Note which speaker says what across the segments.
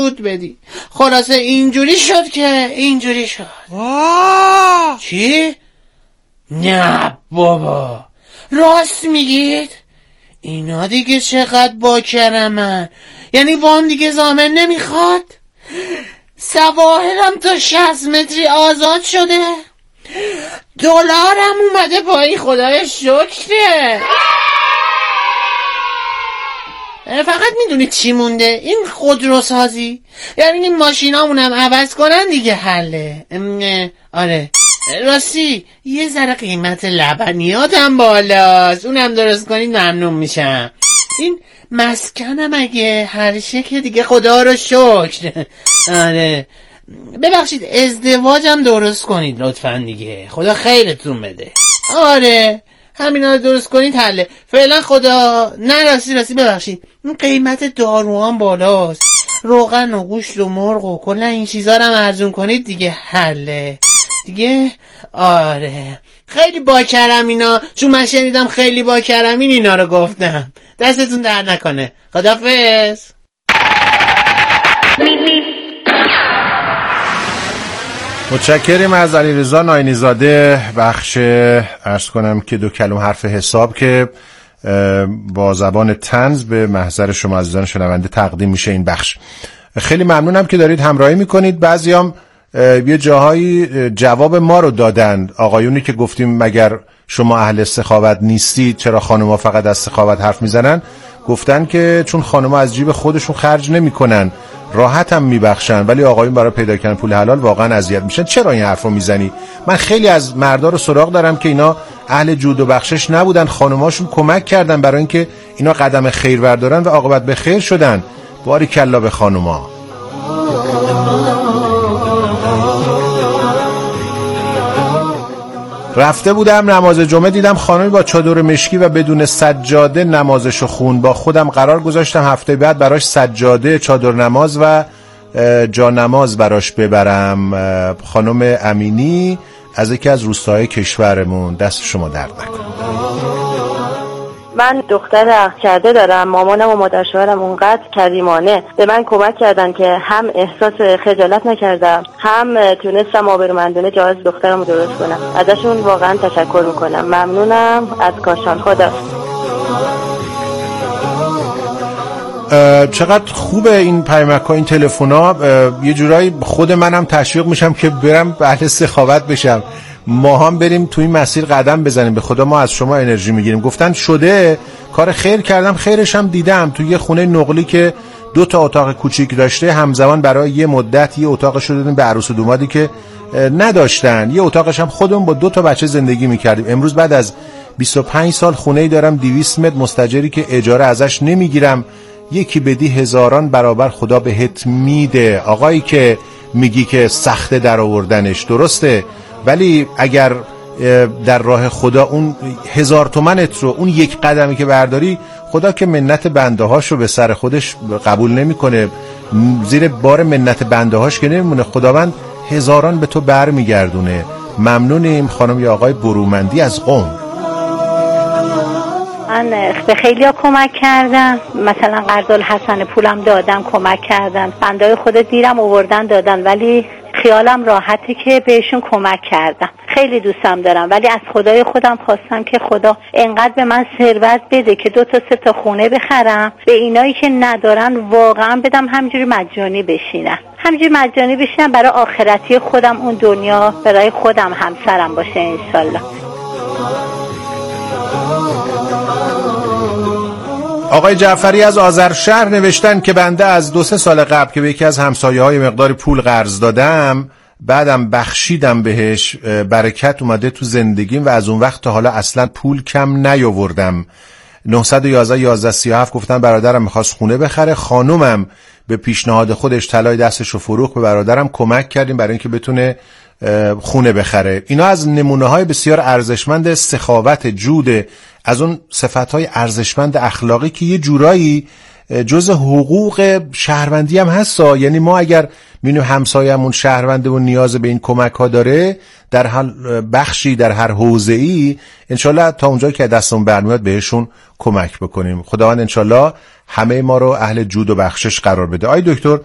Speaker 1: سود بدی. خلاصه اینجوری شد که اینجوری شد. چی؟ نه بابا، راست میگید؟ اینا دیگه چقدر با کرمن. یعنی وام دیگه ضامن نمیخواد؟ سواحلم تا 60 متری آزاد شده، دلارم اومده پایین، خدای شکره. فقط میدونید چی مونده؟ این خودروسازی. یعنی این ماشینامونم عوض کنن دیگه حله. آره راستی یه ذره قیمت لبنیاتم بالاست، اونم درست کنید ممنون میشم. این مسکنم اگه هر شکل دیگه خدا رو شکر. آره ببخشید ازدواجم درست کنید لطفا دیگه، خدا خیرتون بده. آره همینا رو درست کنید حله. فعلا خدا. نه راستی ببخشید این قیمت داروام بالاست، روغن و گوشت و مرغ و کلا این چیزا رو هم ارزون کنید دیگه حله دیگه. آره خیلی باکرم اینا، چون من شنیدم خیلی باکرمین اینا رو گفتم. دستتون درد نکنه. خداحافظ.
Speaker 2: متشکریم از علیرضا ناینی زاده. بخش عرض کنم که 2 کلمه حرف حساب که با زبان طنز به محضر شما عزیزان شنونده تقدیم میشه این بخش. خیلی ممنونم که دارید همراهی میکنید. بعضیام یه جاهایی جواب ما رو دادن، آقایونی که گفتیم مگر شما اهل سخاوت نیستید، چرا خانوما فقط از سخاوت حرف میزنن؟ گفتن که چون خانوما از جیب خودشون خرج نمیکنن، راحت هم میبخشن، ولی آقایون برای پیدا کردن پول حلال واقعا اذیت میشن. چرا این حرفو میزنی؟ من خیلی از مردا رو سراغ دارم که اینا اهل جود و بخشش نبودن، خانوماشون کمک کردن برای اینکه اینا قدم خیر بردارن و عاقبت به خیر شدن. باریکلا به خانوما. رفته بودم نماز جمعه، دیدم خانمی با چادر مشکی و بدون سجاده نمازشو خون. با خودم قرار گذاشتم هفته بعد براش سجاده، چادر نماز و جا نماز براش ببرم. خانم امینی از یکی از روستاهای کشورمون. دست شما درد نکنه.
Speaker 3: من دختر عقد کرده دارم. مامانم و مادر شوهرم اونقدر کریمانه به من کمک کردن که هم احساس خجالت نکردم، هم تونستم آبرومندانه جواز دخترم رو درست کنم. ازشون واقعا تشکر میکنم. ممنونم از کاشان. خدا.
Speaker 2: چقدر خوبه این پیامک‌ها، این تلفن‌ها. یه جورایی خود منم تشویق میشم که برم اهل سخاوت بشم. ما هم بریم تو این مسیر قدم بزنیم. به خدا ما از شما انرژی میگیریم. گفتن شده، کار خیر کردم، خیرش هم دیدم. تو یه خونه نقلی که 2 تا اتاق کوچیک داشته، همزمان برای یه مدت یه اتاقش رو دادیم به عروس و دامادی که نداشتن، یه اتاقش هم خودمون با 2 تا بچه زندگی میکردیم. امروز بعد از 25 سال خونه‌ای دارم 200 متر مستاجری که اجاره ازش نمیگیرم. یکی بدی هزاران برابر خدا بهت میده. آقایی که میگی که سخته در آوردنش، درسته، ولی اگر در راه خدا اون 1000 تومنت رو، اون یک قدمی که برداری، خدا که منت بنده هاش رو به سر خودش قبول نمیکنه، زیر بار منت بنده هاش که نمیمونه. خداوند هزاران به تو بر میگردونه. ممنونیم خانم یا آقای برومندی از قم.
Speaker 4: من به خیلی ها کمک کردم، مثلا قرض‌الحسن پولم دادم، کمک کردم، بندای خود دیرم آوردن دادن، ولی خیالم راحته که بهشون کمک کردم. خیلی دوستم دارم، ولی از خدای خودم خواستم که خدا انقدر به من ثروت بده که 2 تا 3 تا خونه بخرم، به اینایی که ندارن واقعا بدم، همجوری مجانی بشینن، همجوری مجانی بشینن برای آخرتی خودم، اون دنیا برای خودم، همسرم باشه انشالله.
Speaker 2: آقای جعفری از آذرشهر نوشتن که بنده از 2-3 سال قبل که به یکی از همسایه‌های مقدار پول قرض دادم، بعدم بخشیدم بهش، برکت اومده تو زندگیم و از اون وقت تا حالا اصلا پول کم نیاوردم. 911-1137 گفتن برادرم میخواست خونه بخره، خانومم به پیشنهاد خودش طلای دستش رو فروخت، به برادرم کمک کردیم برای اینکه بتونه خونه بخره. اینا از نمونه‌های بسیار ارزشمند سخاوت، جود، از اون صفت‌های ارزشمند اخلاقی که یه جورایی جز حقوق شهروندی هم هستا. یعنی ما اگر می‌بینیم همسایه‌مون شهرونده و نیاز به این کمک‌ها داره، در هر بخشی، در هر حوزه‌ای، انشالله تا اونجایی که دستمون برمیاد بهشون کمک بکنیم. خداوند انشالله همه ما رو اهل جود و بخشش قرار بده. آی دکتر،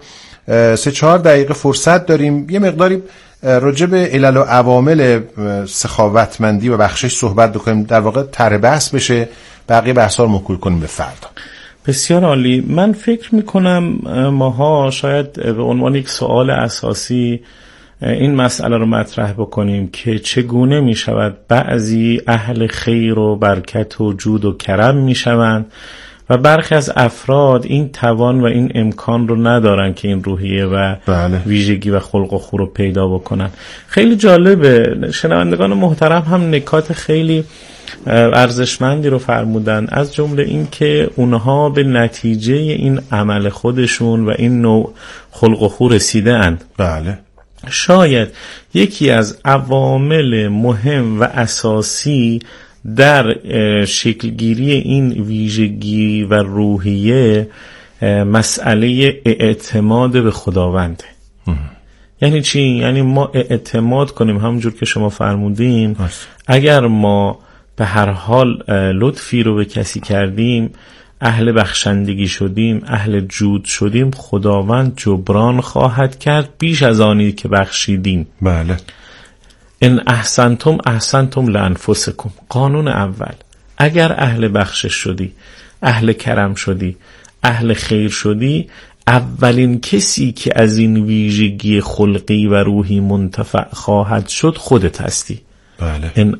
Speaker 2: 3-4 دقیقه فرصت داریم یه مقداری راجع به علل و عوامل سخاوتمندی و بخشش صحبت بکنیم، در واقع طرح بحث بشه، بقیه بحثا رو موکول کنیم به فردا.
Speaker 5: بسیار عالی. من فکر میکنم ماها شاید به عنوان یک سوال اساسی این مسئله رو مطرح بکنیم که چگونه میشود بعضی اهل خیر و برکت و جود و کرم میشوند و برخی از افراد این توان و این امکان رو ندارن که این روحیه و ویژگی و خلق و خو رو پیدا بکنن. خیلی جالبه، شنوندگان محترم هم نکات خیلی ارزشمندی رو فرمودن، از جمله این که اونها به نتیجه این عمل خودشون و این نوع خلق و خو رسیده اند.
Speaker 2: بله.
Speaker 5: شاید یکی از عوامل مهم و اساسی در شکلگیری این ویژگی و روحیه مسئله اعتماد به خداونده. یعنی چی؟ یعنی ما اعتماد کنیم همونجور که شما فرمودین اگر ما به هر حال لطفی رو به کسی کردیم، اهل بخشندگی شدیم، اهل جود شدیم، خداوند جبران خواهد کرد بیش از آنی که بخشیدیم.
Speaker 2: بله.
Speaker 5: ان احسنتم احسنتم لانفسکم. قانون اول، اگر اهل بخشش شدی، اهل کرم شدی، اهل خیر شدی، اولین کسی که از این ویژگی خلقی و روحی منتفع خواهد شد خودت هستی.
Speaker 2: بله.
Speaker 5: ان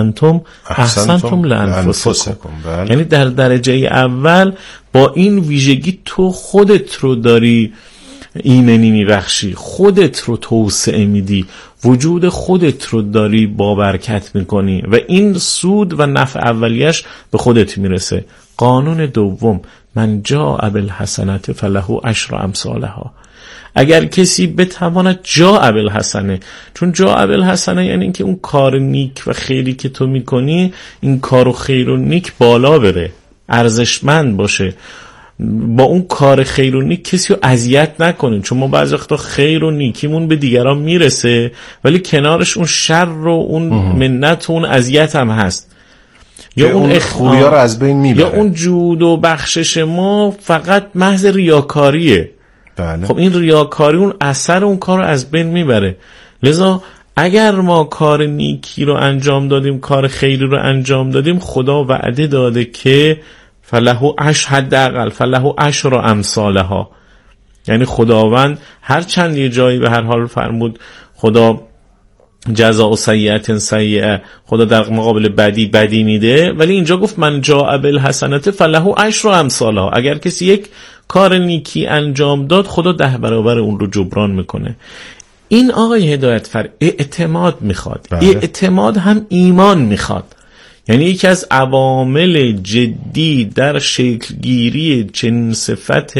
Speaker 5: احسنتم لانفسکم.
Speaker 2: بله.
Speaker 5: یعنی در درجه اول با این ویژگی تو خودت رو داری ایمنی میبخشی، خودت رو توسعه میدی، وجود خودت رو داری با برکت میکنی و این سود و نفع اولیش به خودت میرسه. قانون دوم، من جاء بالحسنة فله عشر امثالها. اگر کسی بتواند جاء بالحسنه، چون جاء بالحسنه یعنی اینکه اون کار نیک و خیری که تو میکنی، این کار و خیر و نیک بالا بره، ارزشمند باشه، با اون کار خیر و نیک کسی رو اذیت نکنین، چون ما بعضی وقتا خیر و نیکیمون به دیگران میرسه ولی کنارش اون شر و اون منت و اون اذیت هم هست، یا اون
Speaker 2: خوبی‌ها رو از بین میبره،
Speaker 5: یا اون جود و بخشش ما فقط محض ریاکاریه.
Speaker 2: بله.
Speaker 5: خب این ریاکاری اون اثر اون کار رو از بین میبره. لذا اگر ما کار نیکی رو انجام دادیم، کار خیری رو انجام دادیم، خدا وعده داده که فله حداقل فله عشر امثالها. یعنی خداوند هر چند یه جایی به هر حال فرمود خدا جزاء سیئة سیئة، خدا در مقابل بدی میده، ولی اینجا گفت من جاء بالحسنة فله عشر امثالها. اگر کسی یک کار نیکی انجام داد خدا 10 برابر اون رو جبران میکنه. این آقای هدایتفر اعتماد میخواد.
Speaker 2: بله.
Speaker 5: اعتماد هم ایمان میخواد. یعنی یکی از عوامل جدی در شکلگیری چنین صفت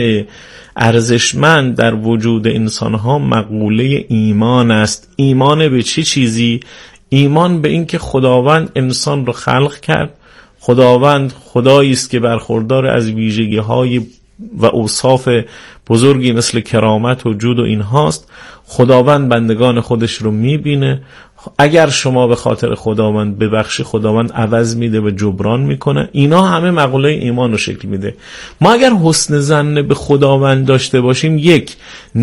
Speaker 5: ارزشمند در وجود انسانها مقوله ایمان است. ایمان به چه چیزی؟ ایمان به این که خداوند انسان رو خلق کرد، خداوند خدایی است که برخوردار از ویژگی‌های و اوصاف بزرگی مثل کرامت و جود و این هاست. خداوند بندگان خودش رو میبینه. اگر شما به خاطر خداوند ببخشی، خداوند عوض میده و جبران میکنه. اینا همه مقوله ایمان رو شکل میده. ما اگر حسن ظن به خداوند داشته باشیم، یک،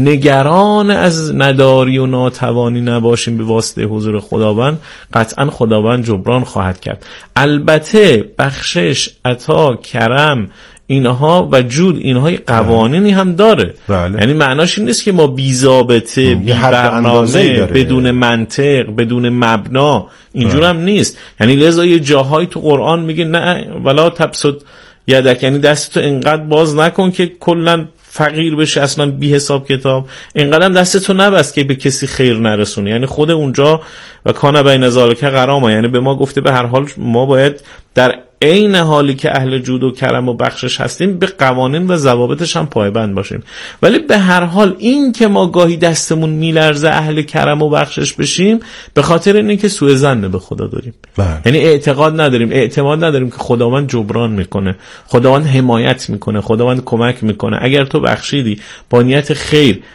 Speaker 5: نگران از نداری و ناتوانی نباشیم به واسطه حضور خداوند، قطعا خداوند جبران خواهد کرد. البته بخشش، عطا، کرم اینها و جود اینها قوانینی هم داره.
Speaker 2: بله.
Speaker 5: یعنی معناش این نیست که ما بی ضابطه، بی برنامه، بدون منطق، بدون مبنا، اینجور هم نیست. یعنی لذا یه جاهای تو قرآن میگه نه ولا تبسط یدک، یعنی دستتو انقدر باز نکن که کلا فقیر بشه، اصلا بی حساب کتاب. اینقدر دستتو نبست که به کسی خیر نرسونی. یعنی خود اونجا و کان بین ذالک قراما، یعنی به ما گفته به هر حال ما باید در عین حالی که اهل جود و کرم و بخشش هستیم به قوانین و ضوابطش هم پایبند باشیم. ولی به هر حال این که ما گاهی دستمون میلرزه اهل کرم و بخشش بشیم، به خاطر اینه که سوء ظن به خدا داریم. یعنی اعتماد نداریم که خداوند جبران میکنه، خداوند حمایت میکنه، خداوند کمک میکنه. اگر تو بخشیدی با نیت خیر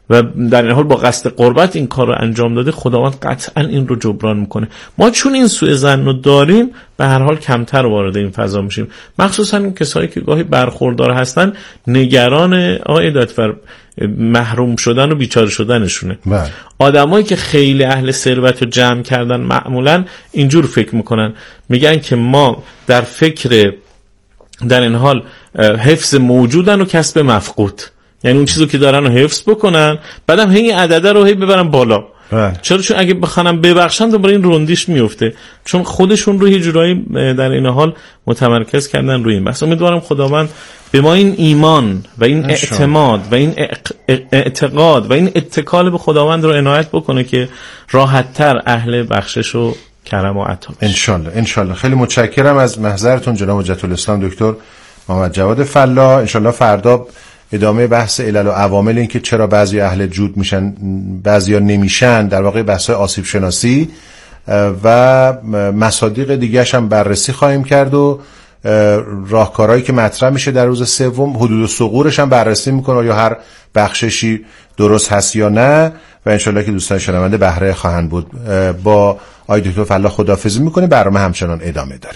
Speaker 5: و در این حال با قصد قربت این کار رو انجام داده، خداوند قطعا این رو جبران میکنه. ما چون این سوء ظن رو داریم به هر حال کمتر وارد این فضا میشیم، مخصوصا این کسایی که گاهی برخوردار هستن نگران آقای دکتر محروم شدن و بیچاره شدنشونه. آدمایی که خیلی اهل ثروت رو جمع کردن معمولا اینجور فکر میکنن، میگن که ما در فکر در این حال حفظ موجودن و کسب مفقود، یعنی اون چیزو که دارن رو حفظ بکنن، بعدم هی عدده رو هی ببرن بالا. چرا؟ چون اگه بخوانم ببخشن دوباره این رندیش میفته، چون خودشون رو یه جورایی در این حال متمرکز کردن روی این بحث. امیدوارم خداوند به ما این ایمان و این اعتماد و این اعتقاد و این اتکال به خداوند رو عنایت بکنه که راحت‌تر اهل بخشش و کرم و عطا بشه.
Speaker 2: انشالله. خیلی متشکرم از محضرتون جناب حجت الاسلام دکتر محمد جواد فلاح. انشالله فردا ادامه بحث علل و عوامل این که چرا بعضی اهل جود میشن بعضیا نمیشن، در واقع بحث‌های آسیب شناسی و مصادیق دیگه‌اش هم بررسی خواهیم کرد و راهکارهایی که مطرح میشه در روز سوم، حدود سقورش هم بررسی میکنه یا هر بخششی درست هست یا نه، و انشالله که دوستان شنونده بهره خواهند بود. با آقای دکتر فلاح خداحافظی میکنه، برنامه همچنان ادامه داره.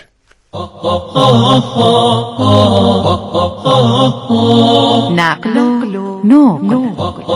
Speaker 6: نقل و نقل.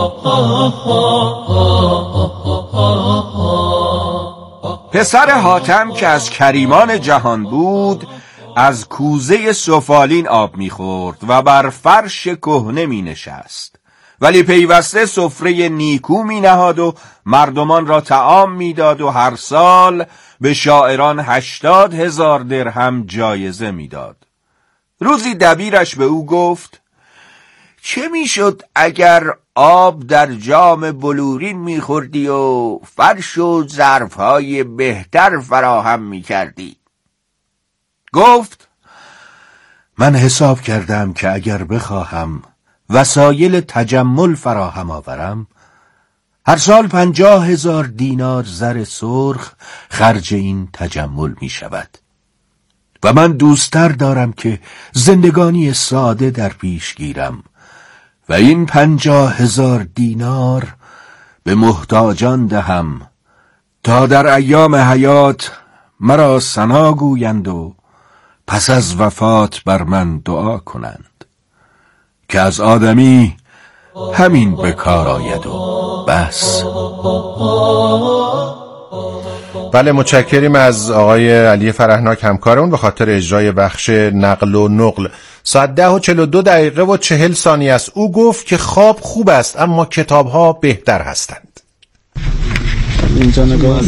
Speaker 7: پسر حاتم که از کریمان جهان بود از کوزه سفالین آب میخورد و بر فرش کهنه می نشست، ولی پیوسته سفره نیکو می نهاد و مردمان را طعام می داد و هر سال به شاعران 80,000 درهم جایزه می داد. روزی دبیرش به او گفت: چه می شد اگر آب در جام بلورین می خوردی و فرش و ظرفهای بهتر فراهم می کردی؟ گفت: من حساب کردم که اگر بخواهم وسایل تجمل فراهم آورم، هر سال 50,000 دینار زر سرخ خرج این تجمل می شود و من دوست‌تر دارم که زندگانی ساده در پیش گیرم و این 50,000 دینار به محتاجان دهم تا در ایام حیات مرا ثنا گویند و پس از وفات بر من دعا کنند که از آدمی همین به کار آید و بس.
Speaker 2: بله، متشکریم از آقای علی فرهناک همکارمون به خاطر اجرای بخش نقل و نقل. ساعت 10:42 و 40 ثانیه است. او گفت که خواب خوب است اما کتاب‌ها بهتر هستند.
Speaker 8: اینجا نگاه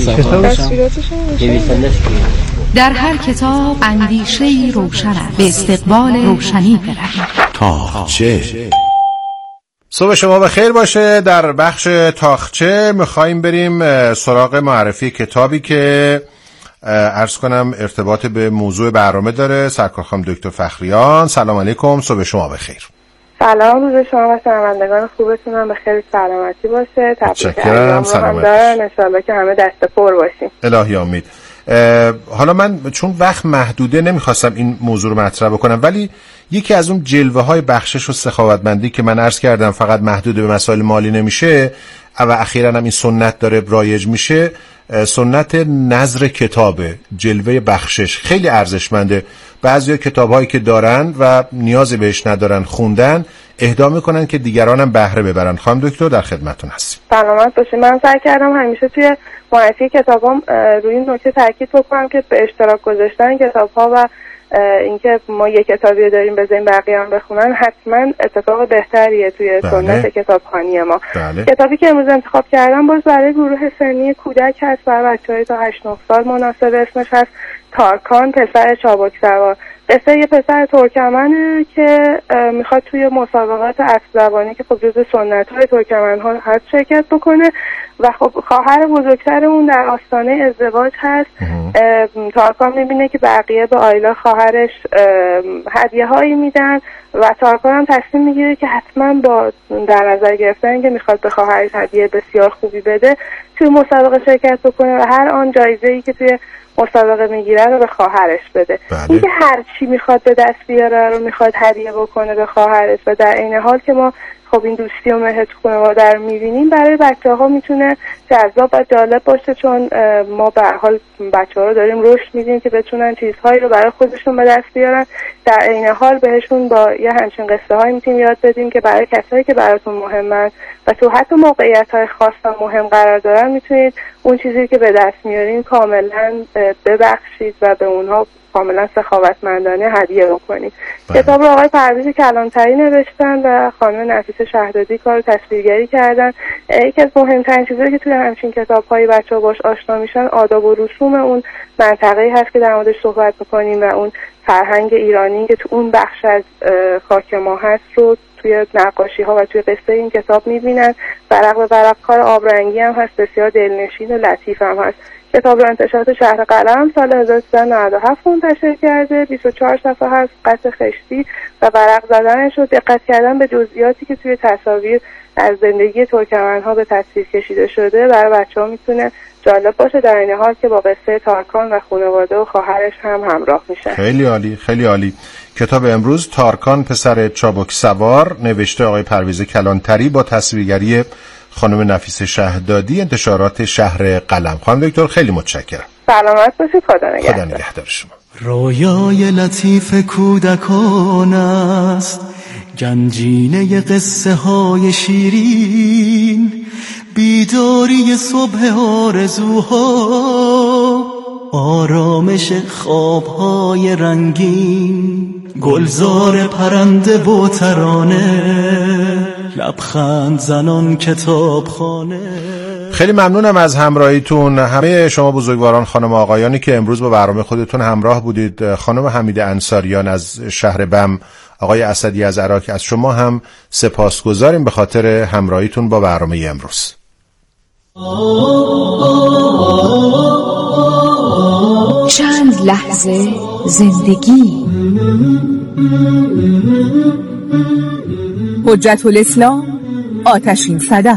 Speaker 6: در هر کتاب اندیشه‌ای روشن است. به استقبال روشنی برویم.
Speaker 2: تاخچه. صبح شما بخیر باشه. در بخش تاخچه میخواییم بریم سراغ معرفی کتابی که عرض کنم ارتباط به موضوع برنامه داره. سرکار خانم دکتر فخریان، سلام علیکم، صبح شما بخیر.
Speaker 3: سلام، روز شما و شنوندگان خوبتون هم بخیر سلامتی باشه.
Speaker 2: تشکرم. سلامتی.
Speaker 3: انشالله که همه دست پر باشیم.
Speaker 2: الهی امید. حالا من چون وقت محدوده نمیخواستم این موضوع رو مطرح بکنم، ولی یکی از اون جلوه های بخشش و سخاوتمندی که من عرض کردم فقط محدود به مسائل مالی نمیشه و اخیراً هم این سنت داره رایج میشه، سنت نظر کتابه، جلوه بخشش خیلی ارزشمنده. بعضیا کتاب‌هایی که دارن و نیازی بهش ندارن خوندن اهدا میکنن که دیگران هم بهره ببرن. خانم دکتر در خدمتتون هستیم.
Speaker 3: سلامت باشید. من سعی کردم همیشه توی معرفی کتابام روی این نکته تاکید بکنم که به اشتراک گذاشتن کتاب‌ها و اینکه ما یک کتابی داریم بذاریم بقیه هم بخونن حتما اتفاق بهتریه توی سنت کتابخوانی ما. کتابی که امروز انتخاب کردم باز برای گروه سنی کودک هست، برای بچه‌های تا 8-9 سال مناسب. اسمش هست تارکان پسر چابک سوار. قصه یه پسر ترکمنه که میخواد توی مسابقات اسب‌زبانی که خب جزو سنت‌های ترکمن‌ها هست شرکت بکنه و خب خواهر بزرگتر اون در آستانه ازدواج هست. تارکان میبینه که بقیه به آیلا خواهرش هدیه هایی میدن و تارکان هم تصمیم میگیره که حتما با در نظر گرفتن که میخواد به خواهرش هدیه بسیار خوبی بده توی مسابقه شرکت بکنه و هر آن جایزه‌ای که توی مسابقه میگیره رو به خواهرش بده. اینکه هر چی میخواد به دست بیاره رو میخواد هدیه بکنه به خواهرش و در این حال که ما خب این دوستی و مهر تو خانواده رو می‌بینیم، برای بچه‌ها میتونه جذاب و جالب باشه، چون ما به هر حال بچه‌ها رو داریم رشد میدیم که بتونن چیزهایی رو برای خودشون به دست بیارن، در عین حال بهشون با یه همچین قصه‌هایی میتونیم یاد بدیم که برای کسایی که براتون مهمن و تو حتی موقعیت‌های خاص و مهم قرار دارن میتونید اون چیزی که به دست میارین کاملا ببخشید و به اونها کاملا سخاوتمندانه هدیه بکنید. کتاب رو آقای پرویز کلانتری نوشتن و خانم نفیسه شهدادی کار تصویرگری کردن. یکی از مهمترین چیزایی که توی همچین کتاب‌های بچه‌ها باش آشنا میشن آداب و رسوم اون منطقه‌ای هست که در موردش صحبت می‌کنیم و اون فرهنگ ایرانی که تو اون بخش از خاک ما هست رو توی نقاشی‌ها و توی قصه این کتاب می‌بینن. ورق به ورق کار آبرنگی هم هست، بسیار دلنشین و لطیف هم هست. کتاب رو انتشارات شهر قلم سال 1397 منتشر کرده. 24 صفحه هست، قطع خشتی و ورق زدنش رو دقت کردن به جزئیاتی که توی تصاویر از زندگی ترکمن‌ها به تصویر کشیده شده برای بچه‌ها میتونه جالب باشه، در این حال که با قصه تارکان و خانواده و خواهرش هم همراه میشه.
Speaker 2: خیلی عالی، خیلی عالی. کتاب امروز تارکان پسر چابک سوار، نوشته آقای پرویز کلانتری با تصویرگری خانم نفیسه شهدادی، انتشارات شهر قلم. خانم دکتر خیلی متشکرم.
Speaker 3: سلامت باشید. خدا نگهدار.
Speaker 2: خدا نگهدار شما.
Speaker 8: رویای لطیف کودکان است، گنجینه قصه های شیرین، بیداری صبح آرزوها، آرامش خوابهای رنگین، گلزار پرنده و ترانه، لبخند زنان کتابخانه.
Speaker 2: خیلی ممنونم از همراهیتون، همه شما بزرگواران، خانم آقایانی که امروز با برنامه خودتون همراه بودید. خانم حمیده انصاریان از شهر بم، آقای اسدی از عراق، از شما هم سپاسگزاریم به خاطر همراهیتون با برنامه امروز.
Speaker 6: چند لحظه زندگی. حجت الاسلام آتشین صدف.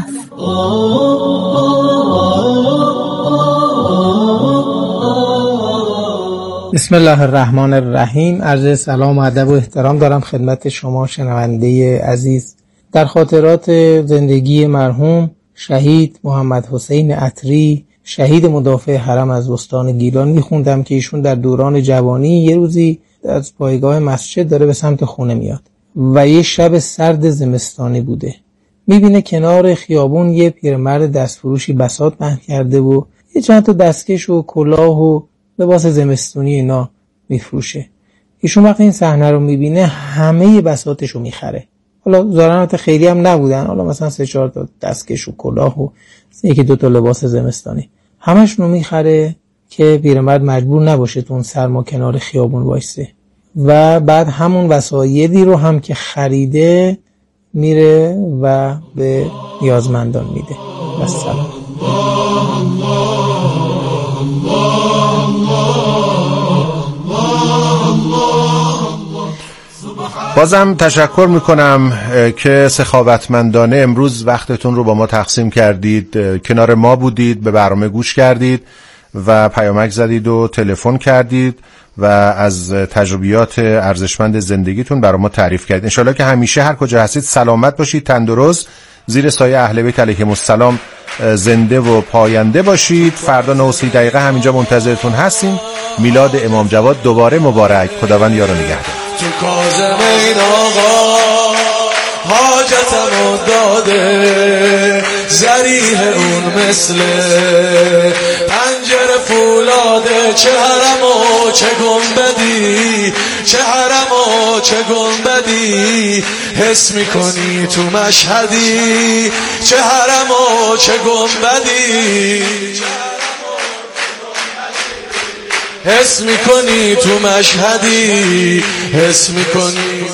Speaker 9: بسم الله الرحمن الرحیم. عرض سلام و ادب و احترام دارم خدمت شما شنونده عزیز. در خاطرات زندگی مرحوم شهید محمد حسین عطری، شهید مدافع حرم از استان گیلان، میخوندم که ایشون در دوران جوانی یه روزی از پایگاه مسجد داره به سمت خونه میاد و یه شب سرد زمستانی بوده. میبینه کنار خیابون یه پیرمرد دستفروشی بساط پهن کرده و یه چند تا دستکش و کلاه و لباس زمستونی اینا میفروشه. ایشون وقتی این صحنه رو میبینه همه بساطشو میخره. حالا زارنات خیلی هم نبودن، حالا مثلا 3-4 تا دستکش و کلاه و 1-2 تا لباس زمستانی، همشونو میخره که پیرمرد مجبور نباشه تو اون سرما کنار خیابون وایسه. و بعد همون وسایلی رو هم که خریده میره و به نیازمندان میده. السلام.
Speaker 2: بازم تشکر میکنم که سخاوتمندانه امروز وقتتون رو با ما تقسیم کردید، کنار ما بودید، به برنامه گوش کردید و پیامک زدید و تلفن کردید و از تجربیات ارزشمند زندگیتون برای ما تعریف کردید. انشالله که همیشه هر کجا هستید سلامت باشید، تندرست، زیر سایه اهل بیت علیهم السلام زنده و پاینده باشید. فردا 9:30 دقیقه همینجا منتظرتون هستیم. میلاد امام جواد دوباره مبارک. خداوند یار و نگهدار.
Speaker 10: تو کاظم این آقا حاجتمو داده، ذریح اون مثل پنجره فولاده، چه حرم و چه گنبدی، چه حرم و چه گنبدی، حس میکنی تو مشهدی، چه حرم و چه گنبدی، حس میکنی تو مشهدی، حس میکنی.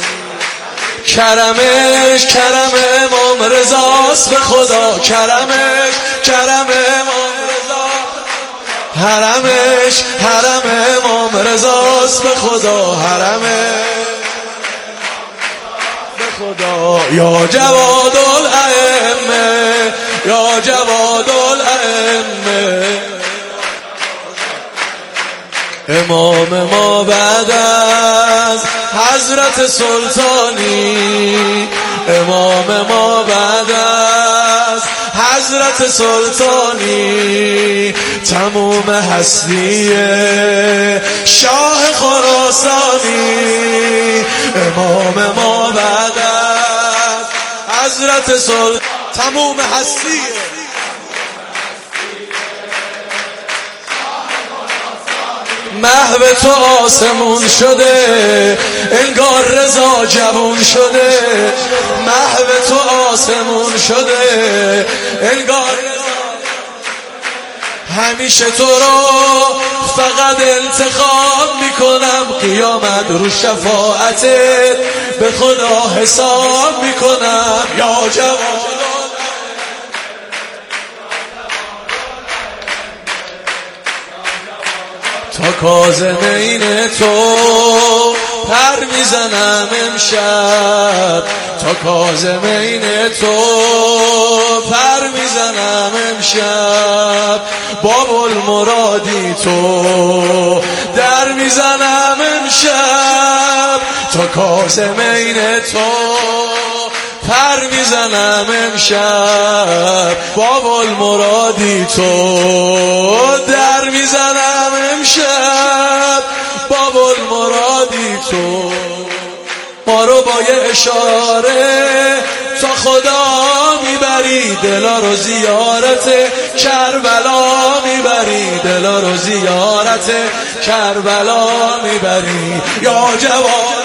Speaker 10: کرمش کرم امام رضاست به خدا، کرمش کرم امام رضا، حرمش حرم امام رضاست به خدا، حرمش به خدا. یا جواد الائمه، یا جواد الائمه، امام ما بعد از حضرت سلطانی، امام ما بعد از حضرت سلطانی تموم هستی شاه خراسانی امام ما بعد از حضرت سلطانی تموم هستی محو تو آسمون شده انگار رضا جوون شده محو تو آسمون شده انگار همیشه تو رو فقط انتخاب میکنم قیامت رو شفاعتت به خدا حساب میکنم یا جوان تا کاظمین تو پر میزنم امشب تا کاظمین تو پر میزنم امشب باب المرادی تو در میزنم امشب تا کاظمین تو پر میزنم امشب باب المرادی تو در میزنم امشب باب المرادی تو ما رو با یه اشاره تا خدا میبری دلا رو زیارت کربلا میبری دلا رو زیارت کربلا میبری یا جوان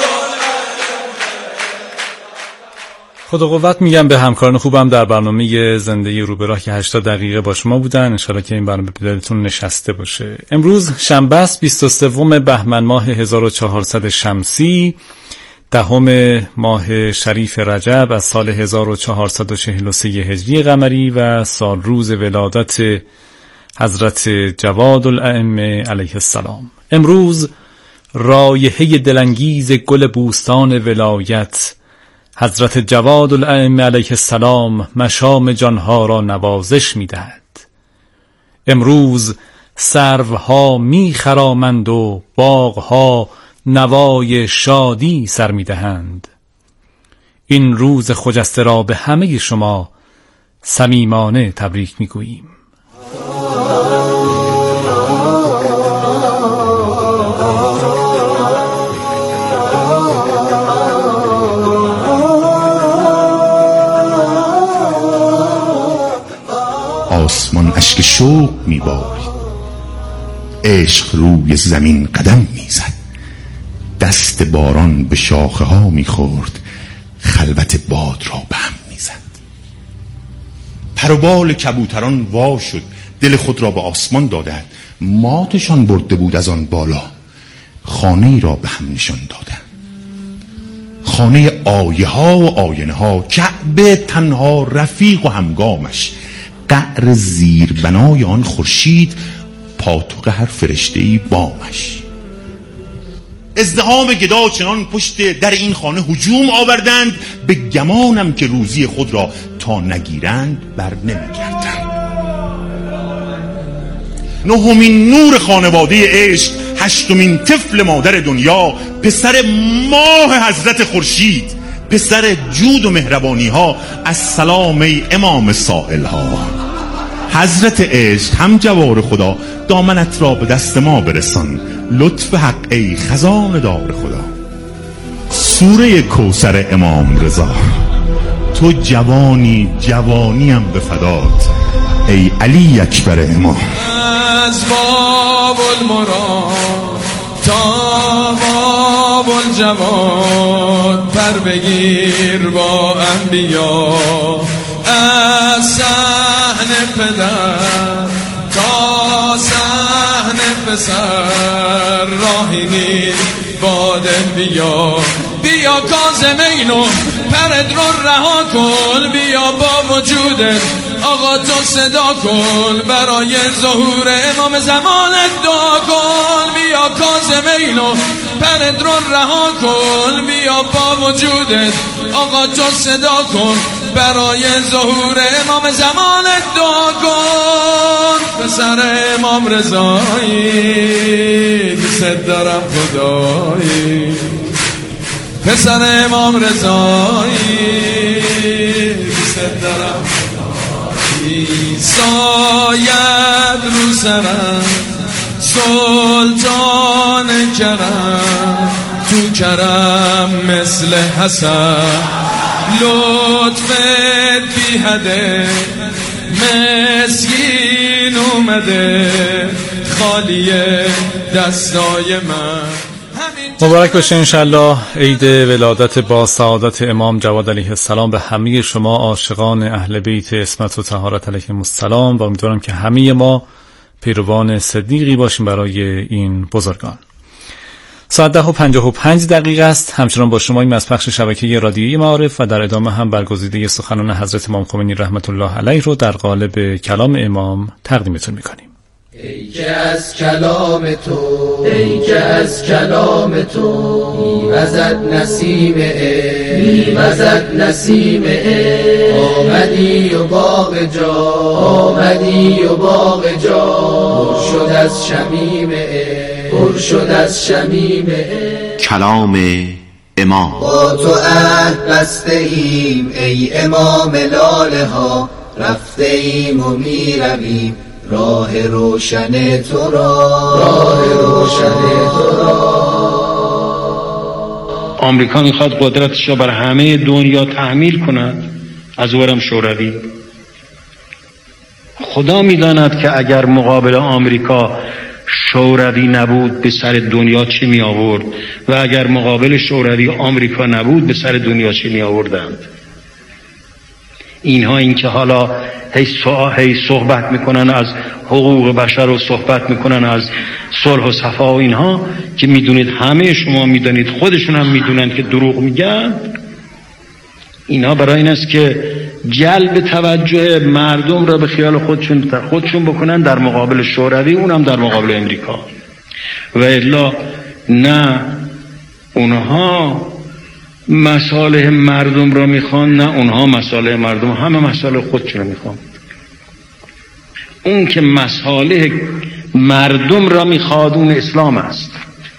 Speaker 11: خدا قوت میگم به همکاران خوبم در برنامه زنده رو به راه که 80 دقیقه با شما بودن. انشالله که این برنامه به دلتون نشسته باشه. امروز شنبه است 23 بهمن ماه 1400 شمسی، 10 ماه شریف رجب از سال 1443 هجری قمری و سال روز ولادت حضرت جواد الائمه علیه السلام. امروز رایحه دلانگیز گل بوستان ولایت حضرت جواد الائمه علیه السلام مشام جانها را نوازش می‌دهد. امروز سروها می‌خرامند و باغها نوای شادی سر می‌دهند. این روز خجسته را به همه شما صمیمانه تبریک می‌گوییم.
Speaker 12: آسمان اشک شوق میبارید، عشق روی زمین قدم میزد، دست باران به شاخه ها میخورد، خلوت باد را به هم میزد. پر و بال کبوتران وا شد، دل خود را به آسمان دادند، ماتشان برده بود از آن بالا، خانه را به هم نشان دادند. خانه آیه ها و آینه ها، کعبه تنها رفیق و همگامش، قعر زیر بنای آن خورشید، پاتوق هر فرشته‌ای بامش. ازدحام گدا چنان پشت در این خانه هجوم آوردند، به گمانم که روزی خود را تا نگیرند بر نمیگردند. نهمین نور خانواده عشق، هشتمین طفل مادر دنیا، پسر ماه حضرت خورشید، پسر جود و مهربانی ها، السلام ای امام سائل ها. حضرت عشق هم جوار خدا، دامنت را به دست ما برسان، لطف حق ای خزانه دار خدا. سوره کوثر امام رضا، تو جوانی جوانیم به فدات، ای علی اکبر امام.
Speaker 10: از باب المراد تا باب الجواد، پر بگیر با انبیا، از صحن پدر تا صحن پسر، راهی نیست باد بیا. بیا کاظمینو پرد رو رها کن، بیا با وجودت آقا تو صدا کن، برای ظهور امام زمانت دعا کن. بیا کاظمینو پرد رو رها کن، بیا با وجودت آقا تو صدا کن، برای ظهور امام زمانت دعا کن. پسر امام رضایی دوست دارم خدایی، پسر امام رضایی ساید رو سرم سلطان کرم، تو کرم مثل حسن لطفت بی حده، مسکین اومده خالی دستای من.
Speaker 11: مبارک باشه انشالله عید ولادت با سعادت امام جواد علیه السلام به همه شما عاشقان اهل بیت عصمت و طهارت علیهم السلام، و امیدوارم که همه ما پیروان صدیقی باشیم برای این بزرگان. ساعت 10:55 است. همچنان با شماییم از پخش شبکه رادیویی معارف و در ادامه هم برگزیده سخنان حضرت امام خمینی رحمت الله علیه رو در قالب کلام امام تقدیمتون میکنیم.
Speaker 13: ای که از کلام تو، ای که از کلام تو میوزد نسیم عشق، میوزد نسیم عشق. آمدی و باغ جا، آمدی و باغ جا پر شد از شمیم عشق، پر شد از شمیم عشق.
Speaker 14: کلام امام.
Speaker 13: با تو عهد بسته ایم ای امام لاله ها، رفته ایم و میرویم راه روشن تو را، راه روشن تو را.
Speaker 15: آمریکا میخواد قدرتش را بر همه دنیا تحمیل کند، از اونم شوروی. خدا میداند که اگر مقابل آمریکا شوروی نبود به سر دنیا چه می آورد، و اگر مقابل شوروی آمریکا نبود به سر دنیا چه می آوردند. اینها این که حالا هی صحبت میکنن از حقوق بشر و صحبت میکنن از صلح و صفا و اینها، که میدونید همه شما میدونید، خودشون هم میدونن که دروغ میگن. اینها برای این است که جلب توجه مردم را به خیال خودشون بکنن در مقابل شوروی، اونم در مقابل امریکا. و الا نه اونها مصالح مردم را میخوان، نه اونها مصالح مردم، همه مصالح خودشون را میخوان. اون که مصالح مردم را میخواد اون اسلام است.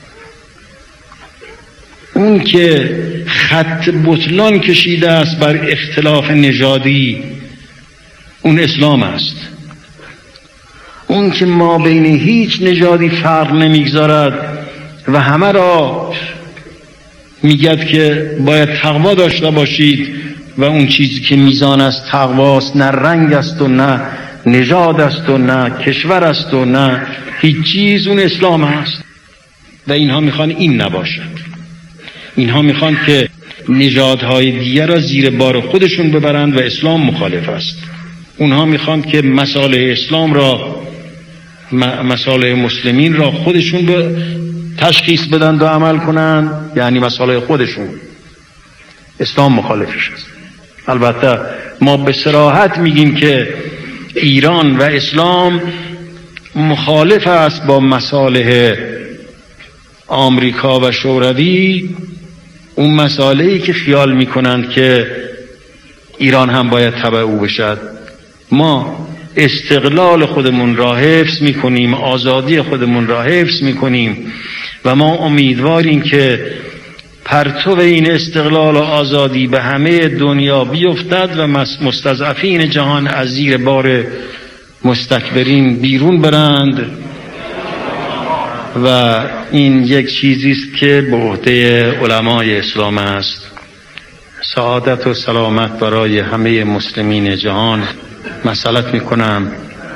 Speaker 15: اون که خط بطلان کشیده است بر اختلاف نژادی اون اسلام است. اون که ما بین هیچ نژادی فرق نمیگذارد و همه را میگد که باید تقوا داشته باشید، و اون چیزی که میزان است تقواست، نه رنگ است و نه نژاد است و نه کشور است و نه هیچ چیز، اون اسلام است. و اینها میخوان این نباشد. اینها میخوان که نژادهای دیگر را زیر بار خودشون ببرند و اسلام مخالف است. اونها میخوان که مصالح اسلام را، مصالح مسلمین را خودشون به تشخیص بدن و عمل کنن، یعنی مصالح خودشون. اسلام مخالفش است. البته ما به صراحت میگیم که ایران و اسلام مخالف است با مصالح آمریکا و شوروی، اون مسائلی که خیال میکنند که ایران هم باید تبع او بشد. ما استقلال خودمون را حفظ میکنیم، آزادی خودمون را حفظ میکنیم، و ما امیدواریم که پرتو این استقلال و آزادی به همه دنیا بیفتد و مستضعفین جهان از زیر بار مستکبرین بیرون برند. و این یک چیزی است که به عهده علمای اسلام است. سعادت و سلامت برای همه مسلمین جهان مسئلت میکنم،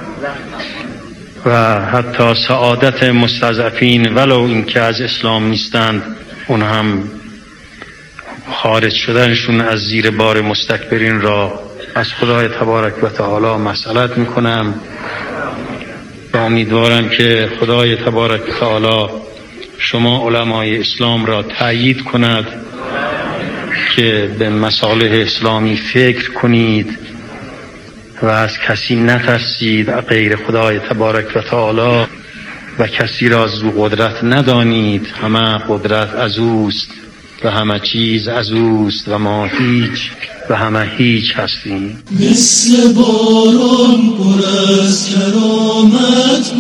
Speaker 15: و حتی سعادت مستضعفین ولو اینکه از اسلام نیستند، اون هم خارج شدنشون از زیر بار مستکبرین را از خدای تبارک و تعالی مسئلت میکنم، و امیدوارم که خدای تبارک و تعالی شما علمای اسلام را تأیید کند که به مصالح اسلامی فکر کنید و از کسی نترسید غیر خدای تبارک و تعالی، و کسی را از او قدرت ندانید. همه قدرت از اوست و همه چیز از اوست و ما هیچ و همه هیچ هستیم.
Speaker 10: مثل باران پر از کرامت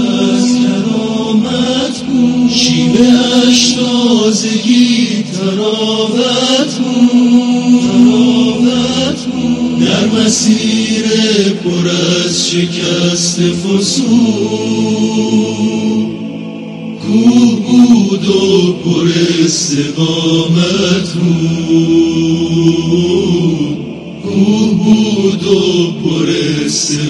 Speaker 10: بود، شیوه اش تازگی تراوت بود، در در مسیر پر از شکست فسون کوه بود و پر استقامت بود کوه بود و پر استقامت